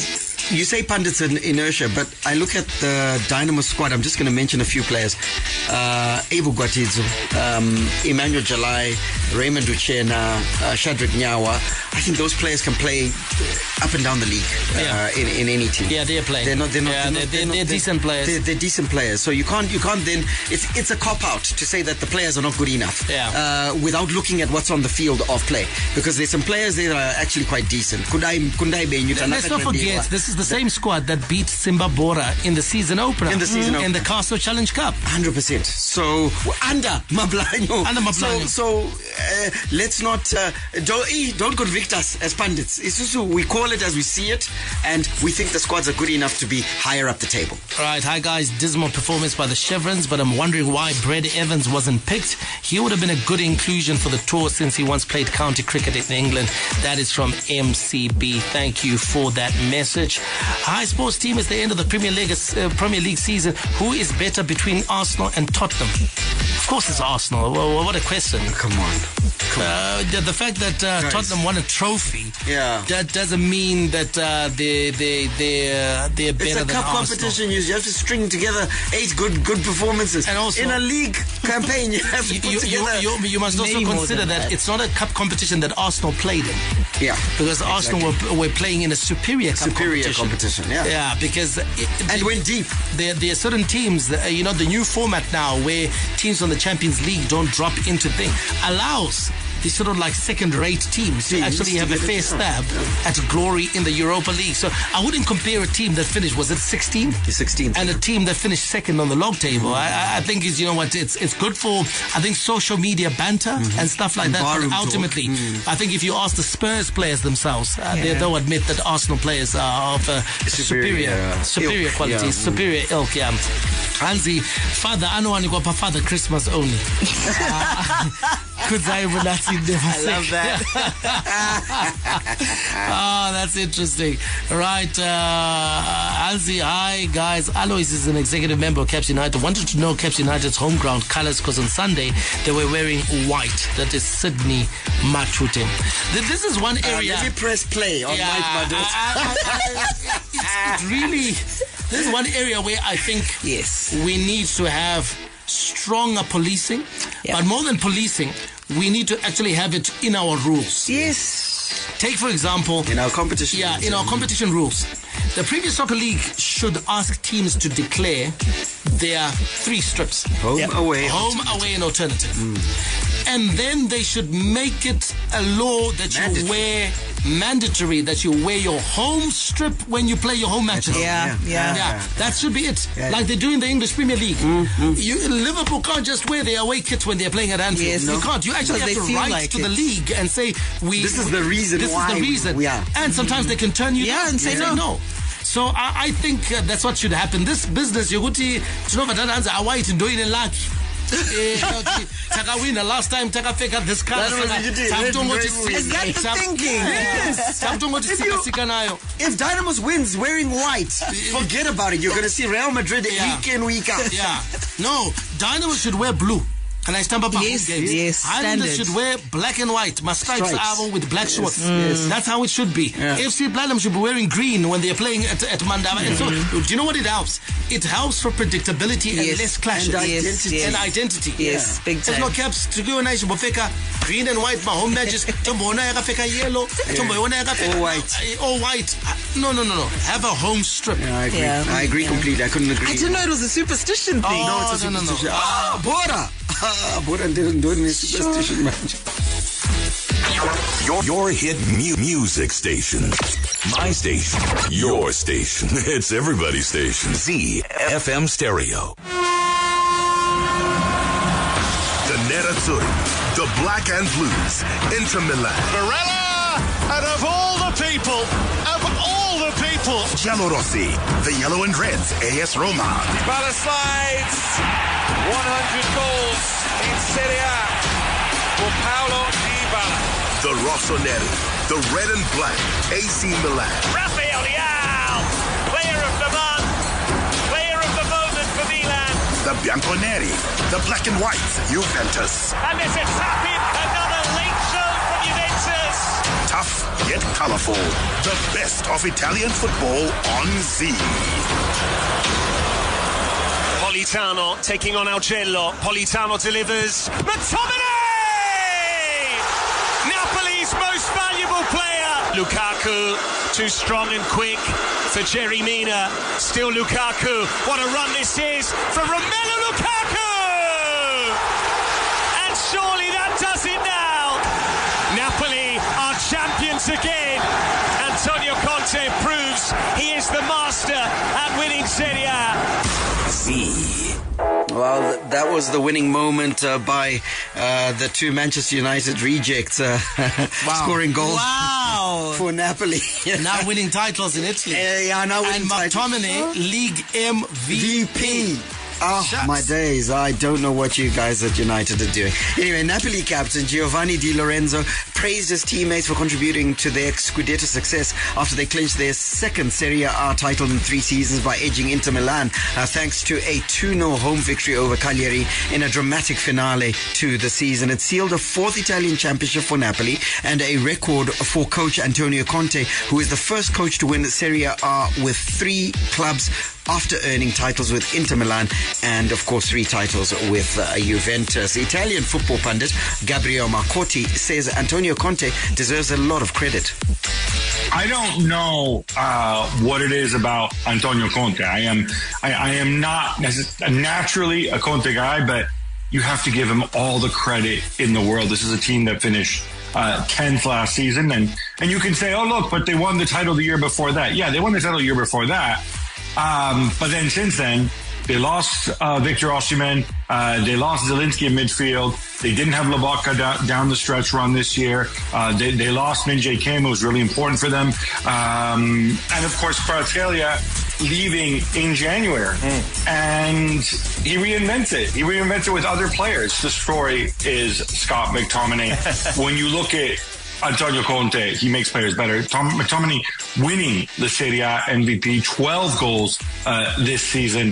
you say pundits and inertia, but I look at the Dynamo squad. I'm just going to mention a few players: uh, Ebu Gwatidzo, um, Emmanuel Jalai, Raymond Uchena, uh, Shadrack Nyawa. I think those players can play up and down the league uh, Yeah. in, in any team. Yeah, they're playing. They're not. They're not. Yeah, they're, they're- not- they're- not- they're decent players. They're, they're decent players. So you can't. You can't then. It's it's a cop out to say that the players are not good enough. Yeah. Uh, without looking at what's on the field of play, because there's some players there that are actually quite decent. Kundai Kundai Benyuta. Let's not forget, this is the same squad that beat Simba Bora in the season opener. In the season In the opener. Castle Challenge Cup. one hundred percent. So under Mablanyo. Under Mablanyo. So, so uh, let's not uh, don't eh, don't convict us as pundits. It's just, we call it as we see it, and we think the squads are good enough to be higher up the table. All right, hi guys. Dismal performance by the Chevrons, but I'm wondering why Brad Evans wasn't picked. He would have been a good inclusion for the tour since he once played county cricket in England. That is from M C B. Thank you for that message. Hi, sports team. It's the end of the Premier League uh, Premier League season. Who is better between Arsenal and Tottenham? Of course, it's Arsenal. Well, what a question. Come on. Come Uh, the, the fact that uh, Guys. Tottenham won a trophy, Yeah. that doesn't mean that uh, they they they uh, they're better It's a than cup Arsenal. competition. You have to string together eight good good performances. And also- in a league campaign, you have to You, put you, you, together. you, you must also many more consider than that, that. it's not a cup competition that Arsenal played in. Yeah. Because Arsenal were, were playing in a superior cup Superior competition. competition, yeah. Yeah, because it, And went deep. There, there are certain teams, that, uh, you know, the new format now where teams from the Champions League don't drop into thing allows these sort of like second-rate teams to Teams actually to have a get fair it, stab at glory in the Europa League. So I wouldn't compare a team that finished, was it sixteenth? sixteenth. And a team that finished second on the log table. I, I- I think is, you know what, it's it's good for, I think, social media banter and stuff like And that. But barroom talk. ultimately, Mm. I think if you ask the Spurs players themselves, uh, they, they'll admit that Arsenal players are of uh, superior, Superior, superior, ilk, qualities, yeah. superior ilk, yeah. Hansi, father, anowanikwa pa father Christmas only. Kudzaibu Nazi never I love that. Oh, that's interesting. Right, uh, Hansi, hi guys. Alois is an executive member of Caps United. Wanted to know Caps United's home ground colours because on Sunday they were wearing white. That is Sydney Machute. Th- This is one Uh, area. let me press play on Yeah, my I- bundles. I- I- I- it's really, this is one area where I think Yes. we need to have stronger policing, Yeah. but more than policing, we need to actually have it in our rules. Yes. Take, for example... In our competition. Yeah, in our competition rules. The Premier Soccer League should ask teams to declare their three strips. Home, yep. away. Home, away, and alternative. Mm. And then they should make it a law that mandatory. you wear... mandatory that you wear your home strip when you play your home matches. Yeah, yeah. Yeah, yeah. yeah. That should be it. Yeah. Like they do in the English Premier League. Mm-hmm. You, Liverpool can't just wear their away kits when they're playing at Anfield. Yes, you no. can't. You actually Because have to they feel write like to it. the league and say, "We." This is the reason This why is the reason. We are. And sometimes they can turn you Yeah, down and say yeah. no. no. So I, I think uh, that's what should happen. This business, yokuthi tinovatana away to doing it lucky. Taka winner last time. Taka fake out this car. That was what you did. Is that the thinking? Yes. If, you, if Dynamos wins wearing white, forget about it. You're going to see Real Madrid Yeah. week in, week out. Yeah. No, Dynamo should wear blue. And I stand up Yes, games. yes, Islanders standard. should wear black and white. My stripes Stripes. are with black shorts. yes. That's how it should be. Yeah. F C Platinum should be wearing green when they're playing at, at Mandava. And so, do you know what it helps? It helps for predictability and Yes. less clashes. And Yes, identity. yes. And identity. Yes, Yeah. big There's time. no caps to go nice bofeka green and white. My home matches. Tombona yakafeka yellow. Tombona yakafeka All white. All white. No, no, no, no. Have a home strip. Yeah, I agree. Yeah. I agree Yeah. completely. I couldn't agree. I didn't know it was a superstition thing. Oh, No, it's a no, no, no. superstition. Ah, Bora! Ah, Bora didn't do it in a superstition match. Your, your hit mu- music station. My station. Your station. It's everybody's station. Z F M Stereo. The Nerazzurri. The Black and Blues. Inter Milan. Barella, and of all the people, of all the people, Giallorossi. The Yellow and Reds. A S Roma. Dybala slides, one hundred goals in Serie A for Paolo Dybala. The Rossoneri. The Red and Black. A C Milan. Rafael Leao, player of the month, player of the moment for Milan. The Bianconeri. The Black and White. Juventus. And there's a tap in, another late show from Juventus. Tough yet colorful. The best of Italian football on Z. Politano taking on Augello. Politano delivers. McTominay! Napoli's most valuable player. Lukaku, too strong and quick for Jerry Mina. Still Lukaku. What a run this is from Romelu Lukaku! And surely that does it now. Napoli are champions again. Antonio Conte proves he is the master at winning Serie A. Z. Well, th- that was the winning moment uh, by uh, the two Manchester United rejects uh, Wow. scoring goals Wow. for Napoli. Now winning titles in Italy. Uh, yeah, now winning And titles. McTominay, League M V P. Oh, Shucks. my days. I don't know what you guys at United are doing. Anyway, Napoli captain Giovanni Di Lorenzo praised his teammates for contributing to their Scudetto success after they clinched their second Serie A title in three seasons by edging Inter Milan uh, thanks to a two nil home victory over Cagliari in a dramatic finale to the season. It sealed a fourth Italian championship for Napoli and a record for coach Antonio Conte, who is the first coach to win Serie A with three clubs after earning titles with Inter Milan and, of course, three titles with uh, Juventus. Italian football pundit Gabriele Marcotti says Antonio Conte deserves a lot of credit. I don't know uh, what it is about Antonio Conte. I am, I, I am not necess- naturally a Conte guy, but you have to give him all the credit in the world. This is a team that finished uh, tenth last season, and and you can say, oh look, but they won the title the year before that. Yeah, they won the title the year before that. Um, but then since then, they lost uh, Victor Osimhen. Uh, they lost Zielinski in midfield. They didn't have Lobotka down, down the stretch run this year. Uh, they, they lost Min-Jae Kim, who was really important for them. Um, and of course, Kvaratskhelia leaving in January. Mm. And he reinvents it. He reinvents it with other players. The story is Scott McTominay. When you look at Antonio Conte, he makes players better. Tom McTominay winning the Serie A M V P, twelve goals uh, this season.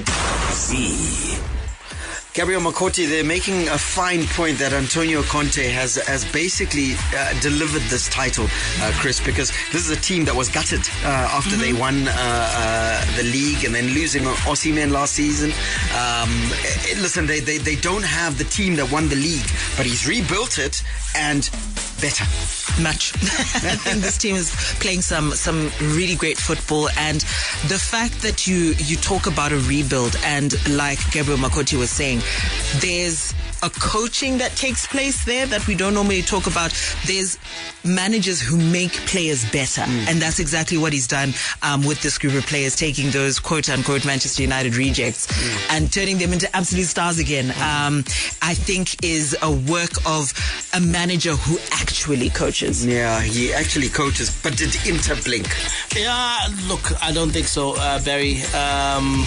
Z. Gabriele Marcotti, they're making a fine point that Antonio Conte has has basically uh, delivered this title, uh, Chris, because this is a team that was gutted uh, after mm-hmm. they won uh, uh, the league and then losing Osimhen last season. Um, listen, they, they, they don't have the team that won the league, but he's rebuilt it, and better? Much. I think this team is playing some some really great football, and the fact that you you talk about a rebuild, and like Gabriel Makoti was saying, there's a coaching that takes place there that we don't normally talk about. There's managers who make players better, mm. and that's exactly what he's done um, with this group of players, taking those quote-unquote Manchester United rejects mm. and turning them into absolute stars again. Mm. Um, I think is a work of a manager who actually coaches. Yeah, he actually coaches, but did Inter blink? Yeah, look, I don't think so, uh, Barry. Um,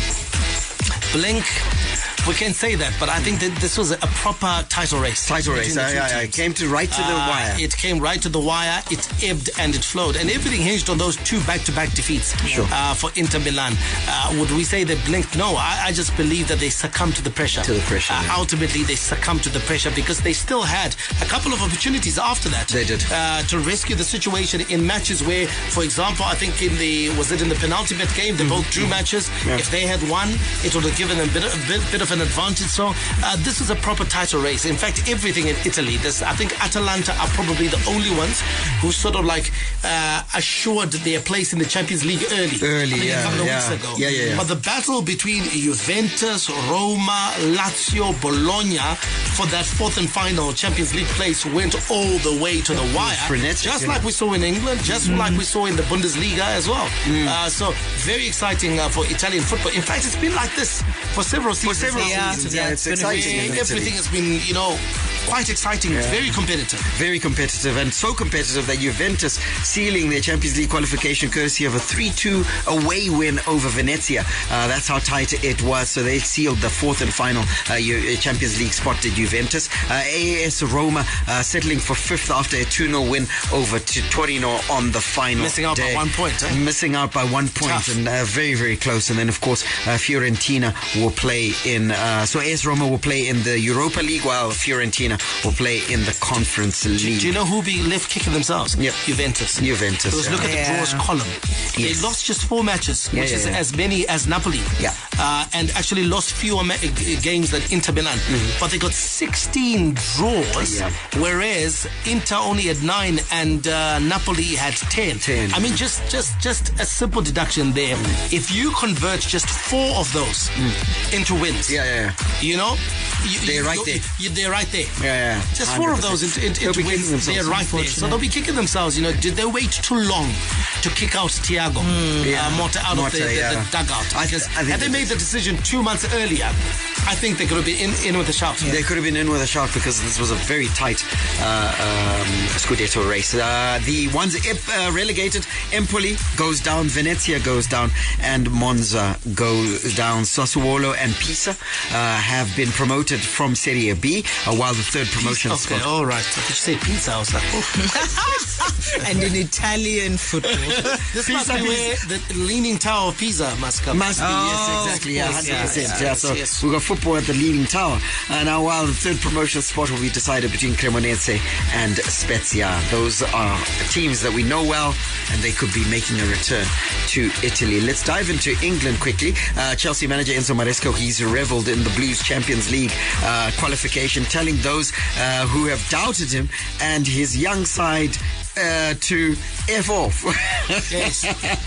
blink... We can't say that, but I think that this was a proper title race. Title race, I, I, I came to right to the uh, wire. It came right to the wire, it ebbed and it flowed. And everything hinged on those two back-to-back defeats sure. uh, for Inter Milan. Uh, would we say they blinked? No, I, I just believe that they succumbed to the pressure. To the pressure, uh, yeah. Ultimately, they succumbed to the pressure because they still had a couple of opportunities after that. They did. Uh, to rescue the situation in matches where, for example, I think in the, was it in the penalty bet game, they mm-hmm. both drew matches. Yeah. If they had won, it would have given them a bit, a bit, bit of an advantage. So uh, this is a proper title race. In fact, everything in Italy, this, I think Atalanta are probably the only ones who sort of like uh, assured their place in the Champions League early. Early, I think yeah. a couple of yeah. weeks ago. Yeah, yeah, yeah. But the battle between Juventus, Roma, Lazio, Bologna for that fourth and final Champions League place went all the way to the wire. Frenetic, just yeah. like we saw in England, just mm. like we saw in the Bundesliga as well. Mm. Uh, so very exciting uh, for Italian football. In fact, it's been like this for several seasons. For several yeah. seasons, yeah. yeah. It's exciting. Everything has been, you know, quite exciting. Yeah. Very competitive. Very competitive, and so competitive that Juventus sealing their Champions League qualification courtesy of a three two away win over Venezia. Uh, that's how tight it was. So they sealed the fourth and final uh, Champions League spot to Juventus. Uh, A S Roma uh, settling for fifth after a two nil win over to Torino on the final Missing out day. by one point. Eh? Missing out by one point. Tough. And uh, very, very close. And then, of course, uh, Fiorentina will play in... Uh, so A S Roma will play in the Europa League, while Fiorentina will play in the Conference League. Do you know who be left kicking themselves? Yep. Juventus. Juventus. Because yeah. look at Yeah. the draws column. Yes. They lost just four matches, Yeah, which yeah, is yeah. as many as Napoli. Yeah. Uh, and actually lost fewer ma- g- games than Inter Milan. Mm-hmm. But they got sixteen draws, Yeah. whereas Inter only had nine and uh, Napoli had ten. ten. I mean, just, just, just a simple deduction there. Mm. If you convert just four of those mm. into wins, Yeah, yeah, yeah. you know, you, They're you, right you, there. You, they're right there. Yeah, yeah. Just four of one hundred those percent. into, into, They'll into be kicking wins. themselves. They're right there. So they'll be kicking themselves. You know, did they wait too long to kick out Thiago Yeah. uh, Motta out Motta, of the, the, yeah. the dugout? I th- Because I think had they they made the decision two months earlier, I think they could have been in, in with a shout. They could have been in with a shout because this was a very tight uh, um, Scudetto race. Uh, the ones uh, relegated, Empoli goes down, Venezia goes down, and Monza goes down. Sassuolo and Pisa uh, have been promoted from Serie B, uh, while the third promotion Okay, spot. all right. Did you say pizza? I was like, oh. And in Italian football. This Pisa, must be where the Leaning Tower of Pisa must come. Must be, Oh, yes, exactly. Yeah, of one course, hundred percent. yeah, Yeah, yes, so yes. we've got football at the Leaning Tower. Uh, now, while the third promotion spot will be decided between Cremonese and Spezia. Those are teams that we know well, and they could be making a return to Italy. Let's dive into England quickly. Uh, Chelsea manager Enzo Maresca, he's reveled in the Blues Champions League uh, qualification, telling those uh, who have doubted him and his young side uh, to F off. Yes.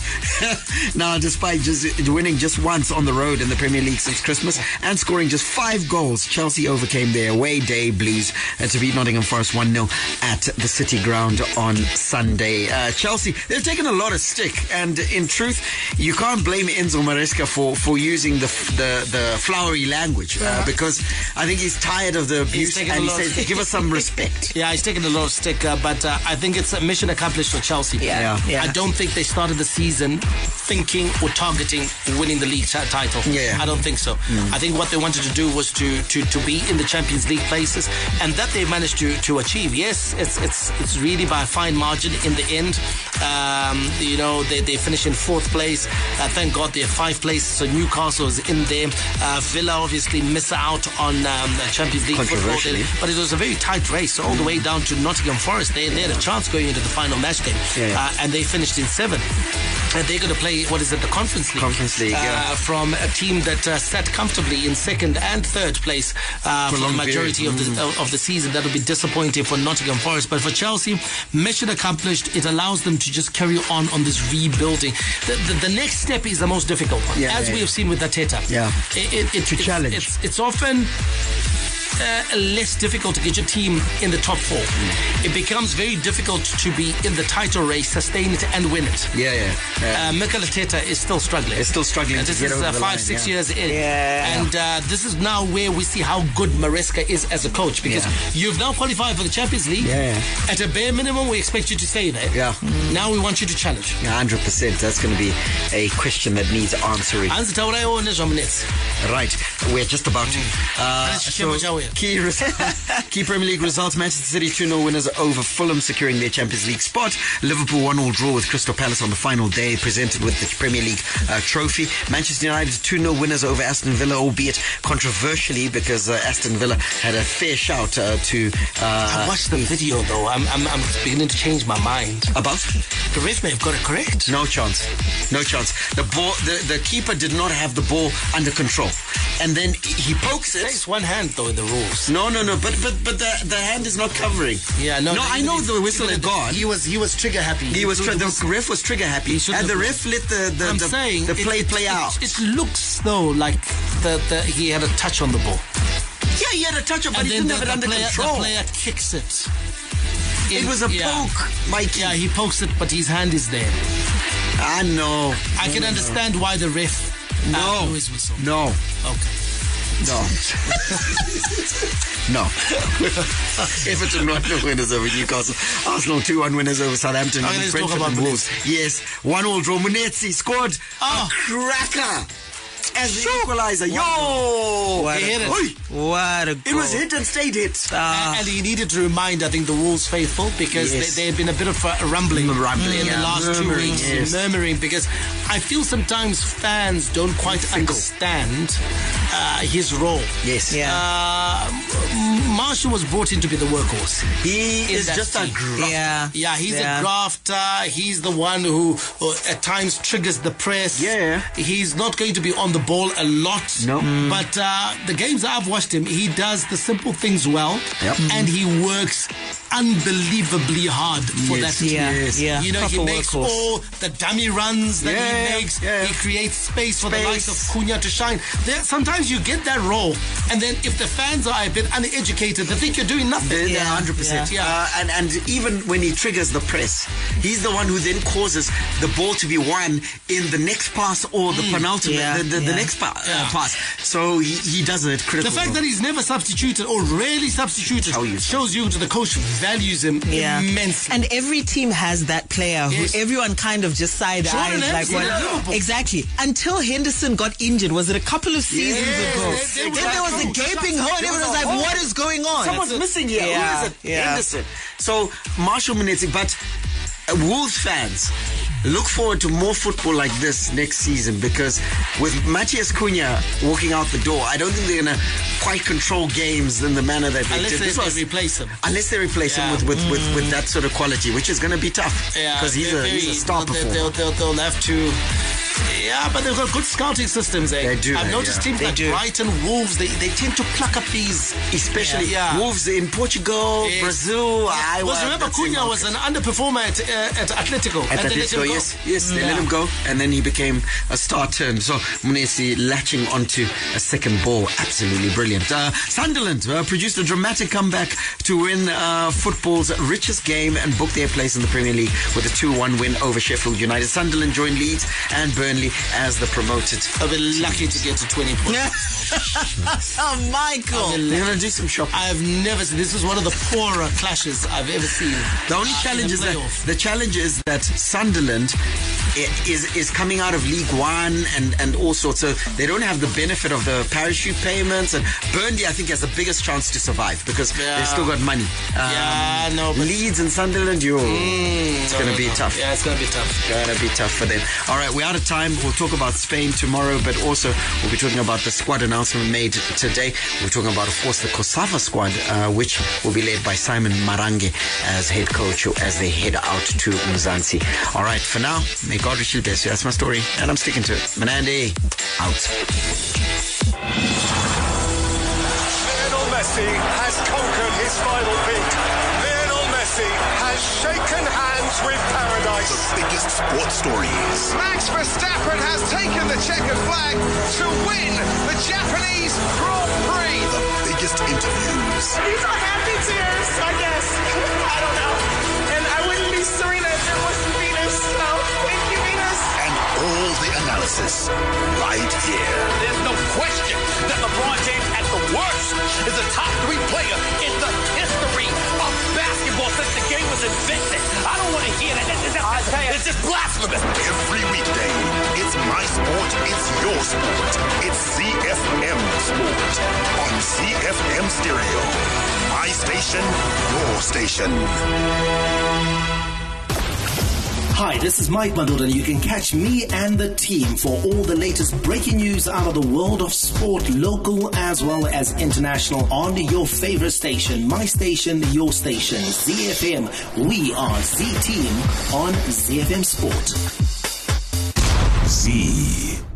Now, despite just winning just once on the road in the Premier League since Christmas and scoring just five goals, Chelsea overcame their away day Blues uh, to beat Nottingham Forest one nil at the City Ground on Sunday. Uh, Chelsea, they've taken a lot of stick, and in truth, you can't blame Enzo Maresca for, for using the, the, the flowery language uh, because I think he's tired of the abuse, taken and a he lot of says, stick. give us some respect. Yeah, he's taken a lot of stick, uh, but uh, I think it's a mission accomplished for Chelsea. Yeah. Yeah. I don't think they started the season thinking or targeting winning the league t- title. Yeah. I don't think so. Mm. I think what they wanted to do was to, to, to be in the Champions League places, and that they managed to, to achieve. Yes, it's it's it's really by a fine margin in the end. Um, you know, they, they finished in fourth place. Uh, thank God they're five places, so Newcastle is in there. Uh, Villa obviously miss out on um, Champions League football, Controversially. but it was a very tight race, all the way down to Nottingham Forest. They, they had a chance going into the final match game, Yeah, yeah. Uh, and they finished in seven. And they're going to play, what is it, the Conference League? Conference League, uh, yeah. From a team that uh, sat comfortably in second and third place uh, for, for the majority of the, mm. of the season. That will be disappointing for Nottingham Forest. But for Chelsea, mission accomplished. It allows them to just carry on on this rebuilding. The, the, the next step is the most difficult one, yeah, as yeah, we yeah. have seen with Arteta. Yeah. It, it, it, to it's, challenge. It's, it's often... Uh, less difficult to get your team in the top four. Mm. It becomes very difficult to be in the title race, sustain it, and win it. Yeah, yeah. yeah. Uh, Mikel Arteta is still struggling. It's still struggling. And to this get is over uh, the five, line, six yeah. years in. Yeah. And uh, this is now where we see how good Maresca is as a coach, because yeah. you've now qualified for the Champions League. Yeah, yeah. At a bare minimum, we expect you to stay there. Yeah. Mm. Now we want you to challenge. Yeah, one hundred percent. That's going to be a question that needs answering. Right. We're just about to. Uh, so key, res- key Premier League results. Manchester City two nil winners over Fulham, securing their Champions League spot. Liverpool one all draw with Crystal Palace on the final day, presented with the Premier League uh, trophy. Manchester United two nil winners over Aston Villa, albeit controversially, because uh, Aston Villa had a fair shout uh, to... Uh, I watched the video, though. I'm, I'm, I'm beginning to change my mind. About? The ref may have got it correct. No chance. No chance. The ball, the, the keeper did not have the ball under control. And then he pokes it. There's one hand, though, in the rules. No, no, no. But but but the, the hand is not covering. Yeah, no. No, no I know the whistle had gone. He was he was trigger happy. He was tri- the ref was trigger happy, and the ref let the the, I'm the, saying the play it, play it, out. It, it looks though like the, the he had a touch on the ball. Yeah, he had a touch on, but and he then didn't the, have it the under player, control. The player kicks it. It was a yeah. poke, Mikey. Yeah, he pokes it, but his hand is there. I know. I no, can no, understand no. why the ref no blew his whistle. No. Okay. No. No. Everton one nil winners over Newcastle. Arsenal two one winners over Southampton. Okay, let's Brentford talk about and Wolves. Yes. one all draw. Munetsi scored oh. a cracker as the equalizer. Yo! What he hit it. What a goal. It was hit and stayed hit. Uh, and he needed to remind, I think, the Wolves faithful, because yes. there had been a bit of a rumbling, rumbling in yeah. the last murmuring, two weeks. Yes. Murmuring, because I feel sometimes fans don't quite Fickle. understand uh, his role. Yes. Yeah. Uh, Marshall was brought in to be the workhorse. He is just team. a grafter. Yeah. Yeah, he's yeah. a grafter. He's the one who, who at times triggers the press. Yeah. He's not going to be on the ball a lot. No. Mm. But uh, the games I've watched him, he does the simple things well. Yep. And he works unbelievably hard for yes. that team. Yeah, yes. yeah. You know, Proper he makes workhorse. all the dummy runs that yeah, he makes. Yeah. He creates space for Space. the likes of Cunha to shine. There, sometimes you get that role, and then if the fans are a bit uneducated, they think you're doing nothing. Yeah, one hundred percent. Yeah. Uh, and, and even when he triggers the press, he's the one who then causes the ball to be won in the next pass or the mm. penultimate, yeah. the, the, Yeah. the next pa- Yeah. uh, pass. So he, he does it critical. The fact role. that he's never substituted or rarely substituted you shows you that the coach values him Yeah. immensely. And every team has that player who Yes. everyone kind of just side Jordan eyes like Henderson what at Liverpool. exactly until Henderson got injured. Was it a couple of seasons Yes. ago? Yes. Then They- they there was a were- gaping hole and there everyone was was a like, hole. what is going on? Someone's missing here. Yeah. Who is it? Yeah. Henderson. So Marshall Munetsi, but uh, Wolves fans, look forward to more football like this next season, because with Matthias Cunha walking out the door, I don't think they're going to quite control games in the manner that they Unless did. they, This they was, replace him. unless they replace Yeah. him with, with, Mm. with, with that sort of quality, which is going to be tough, Yeah, because he's, they're a, very- he's a star they'll, performer. they'll, they'll, they'll have to... Yeah, but they've got good scouting systems. Eh? They do, I've they- noticed yeah. teams They like do. Brighton, Wolves, they, they tend to pluck up these... Especially Yeah. Wolves in Portugal, Yes. Brazil. I Because remember, Cunha was an underperformer at, uh, at Atletico. At and they let him Atletico, go. yes, yes, they Yeah. let him go, and then he became a star turn. So Munesi latching onto a second ball, absolutely brilliant. Uh, Sunderland uh, produced a dramatic comeback to win uh, football's richest game and book their place in the Premier League with a two one win over Sheffield United. Sunderland joined Leeds and Burnley as the promoted. I've been lucky to get to twenty points. Oh, Michael. They're going to do some shopping. I've never seen... This is one of the poorer clashes I've ever seen. The only uh, challenge in is the that playoff. the challenge is that Sunderland i- is is coming out of League One and and all sorts. So they don't have the benefit of the parachute payments. And Burnley, I think, has the biggest chance to survive because Yeah. they've still got money. Um, Yeah, no, but- Leeds and Sunderland, yo, Mm, it's no, going to no, be no. tough. Yeah, it's going to be tough. Gonna be tough for them. All right, we're out of time. We'll talk about Spain tomorrow, but also we'll be talking about the squad announcement made today. We're talking about, of course, the COSAFA squad, uh, which will be led by Simon Marange as head coach as they head out to Mzansi. All right, for now, make God richly bless you. That's my story, and I'm sticking to it. Manandi, out. Lionel Messi has conquered his final peak. Lionel Messi has shaken hands with paradise. The biggest sports stories. Max Verstappen has taken the checkered flag to win the Japanese Grand Prix. The biggest interviews. These are happy tears, I guess. I don't know. And I wouldn't be Serena if it wasn't Venus. So thank you, Venus. And all the analysis right here. There's no question that LeBron James, at the worst, is a top three player in the history of basketball since the game was invented. I don't want to hear that. It's, it's, it's just blasphemous. Every weekday, it's my sport, it's your sport. It's C F M Sport on C F M Stereo. My station, your station. Hi, this is Mike Madoda, and you can catch me and the team for all the latest breaking news out of the world of sport, local as well as international, on your favorite station, my station, your station, Z F M. We are Z Team on Z F M Sport. Z